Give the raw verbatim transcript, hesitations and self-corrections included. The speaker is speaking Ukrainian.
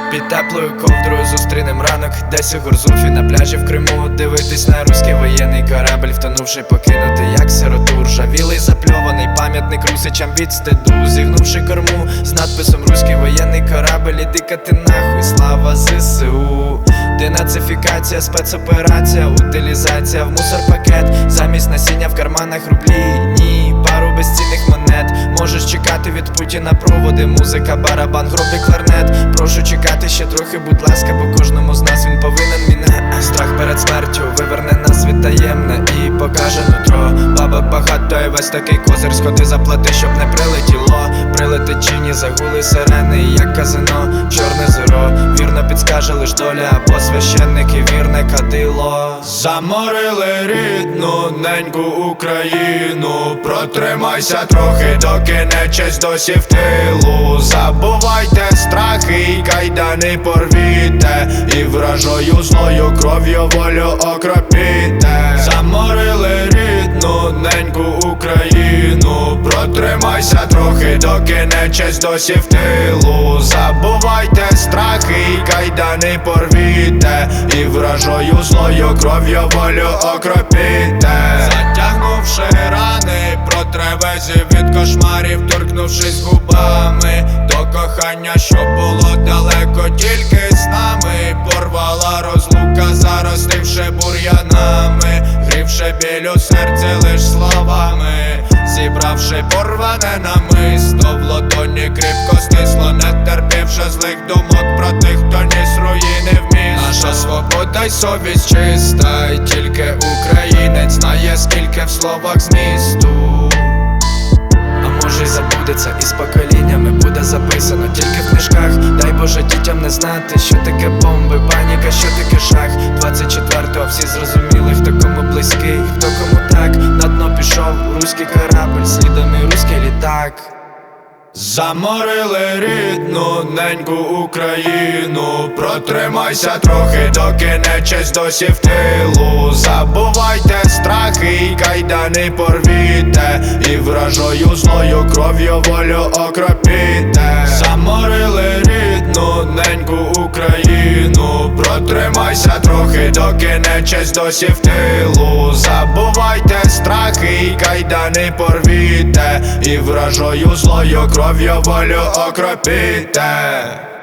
Під теплою ковдрою зустрінем ранок, десь у Гурзуфі на пляжі в Криму. Дивитись на руський воєнний корабель, втонувши, покинути як сироту. Ржавілий, запльований пам'ятник русичам від стиду, зігнувши корму з надписом «Руський воєнний корабель». Іди-ка ти нахуй, слава ЗСУ. Денацифікація, спецоперація, утилізація в мусорпакет. Замість насіння в карманах рублі, ні, пару безцінних монет. Можеш чекати від Путіна проводи, музика, барабан, гроб і кларнет. Прошу чекати ще трохи, будь ласка, бо кожному з нас він повинен мене. Страх перед смертю виверне нас від таємне і покаже нутро. Бабок багато і весь такий козир, сходи заплати, щоб не прилетіло. Прилетить чи ні, загули сирени, як казино, чорне зеро. Вірно підскаже лиш доля, або священник і вірне кадило. Заморили рідну неньку Україну, протримайся трохи, доки нечисть досі в тилу. Забувайте страхи і кайдани порвіте, і вражою злою кров'ю волю окропіте. Заморили рідну неньку Україну, протримайся трохи, доки нечисть досі в тилу. Забувайте страхи і кайдани порвіте, і вражою злою кров'ю волю окропіте. Затягнувши рани, протревезі від кошмарів, торкнувшись губами до кохання, що було далеко тільки з нами. Порвала розлука, заростивши бур'янами, грівши біль у серці лиш словами. Зібравши порване намисто, в лотоні кріпко стисло, не терпівши злих думок про тих, хто ніс руїни в місто. Наша свобода й совість чиста, й тільки українець знає, скільки в словах змісту. А може й забудеться, і з поколіннями буде записано тільки в книжках. Дай Боже дітям не знати, що таке бомби, паніка, що таке шах. Двадцять четвертого всі зрозуміли, хто кому близький, хто кому так. На дно пішов руський корабль, слідом і руський літак. Заморили рідну неньку Україну, протримайся трохи, доки нечисть досі в тилу. Забувайте страхи і кайдани порвіте, і вражою злою кров'ю волю окропіте. Заморили рідну неньку Україну, протримайся трохи, доки нечисть досі в тилу. Забувайте страхи і кайдани порвіте, і вражою злою кров'ю волю окропіте.